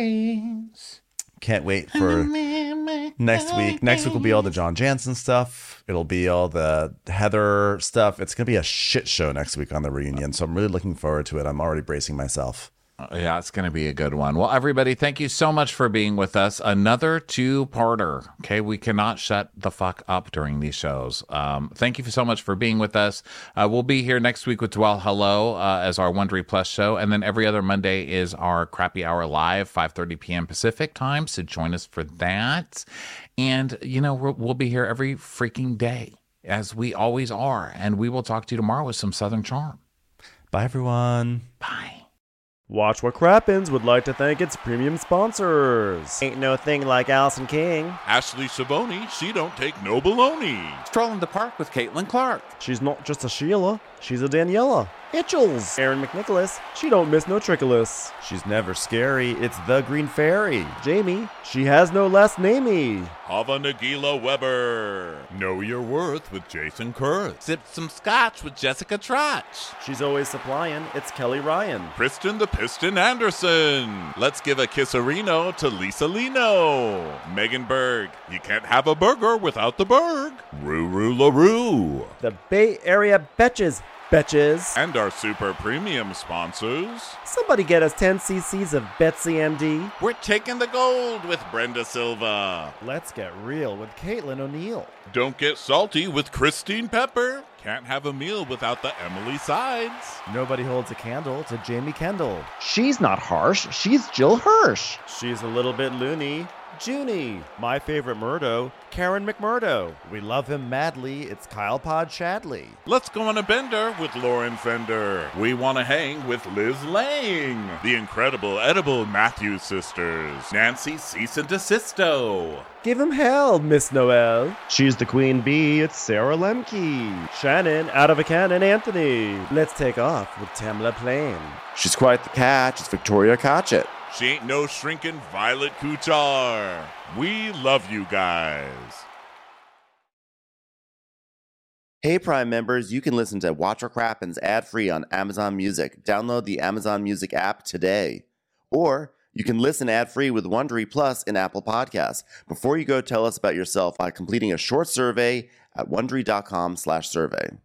it. Can't wait for next week. Next week will be all the John Jansen stuff. It'll be all the Heather stuff. It's going to be a shit show next week on the reunion. So I'm really looking forward to it. I'm already bracing myself. Yeah, it's going to be a good one. Well, everybody, thank you so much for being with us. Another two-parter. Okay, we cannot shut the fuck up during these shows. Thank you so much for being with us. We'll be here next week with Dwell Hello as our Wondery Plus show. And then every other Monday is our Crappy Hour Live, 5:30 p.m. Pacific time. So join us for that. And, we'll be here every freaking day, as we always are. And we will talk to you tomorrow with some Southern charm. Bye, everyone. Bye. Watch What Crappens would like to thank its premium sponsors. Ain't no thing like Allison King. Ashley Savoni, she don't take no baloney. Strolling the park with Caitlin Clark. She's not just a Sheila, she's a Daniela. Itchels. Aaron McNicholas, she don't miss no trickolas. She's never scary. It's the Green Fairy. Jamie, she has no last namey. Hava Nagila Weber. Know Your Worth with Jason Kurth. Sip some scotch with Jessica Trotch. She's always supplying. It's Kelly Ryan. Kristen the Piston Anderson. Let's give a kisserino to Lisa Lino. Megan Berg. You can't have a burger without the Berg. Ruru LaRue. The Bay Area Betches. And our super premium sponsors. Somebody get us 10 cc's of Betsy MD. We're taking the gold with Brenda Silva. Let's get real with Caitlin O'Neill. Don't get salty with Christine Pepper. Can't have a meal without the Emily Sides. Nobody holds a candle to Jamie Kendall. She's not harsh, she's Jill Hirsch. She's a little bit loony. Junie. My favorite Murdo, Karen McMurdo. We love him madly. It's Kyle Pod Shadley. Let's go on a bender with Lauren Fender. We want to hang with Liz Lang. The incredible edible Matthews sisters. Nancy Cease and Desisto. Give him hell, Miss Noel. She's the queen bee. It's Sarah Lemke. Shannon, out of a cannon, Anthony. Let's take off with Tamla Plain. She's quite the catch. It's Victoria Cotchett. She ain't no shrinking Violet Kuchar. We love you guys. Hey, Prime members, you can listen to Watch What Crappens ad-free on Amazon Music. Download the Amazon Music app today. Or you can listen ad-free with Wondery Plus in Apple Podcasts. Before you go, tell us about yourself by completing a short survey at Wondery.com/survey.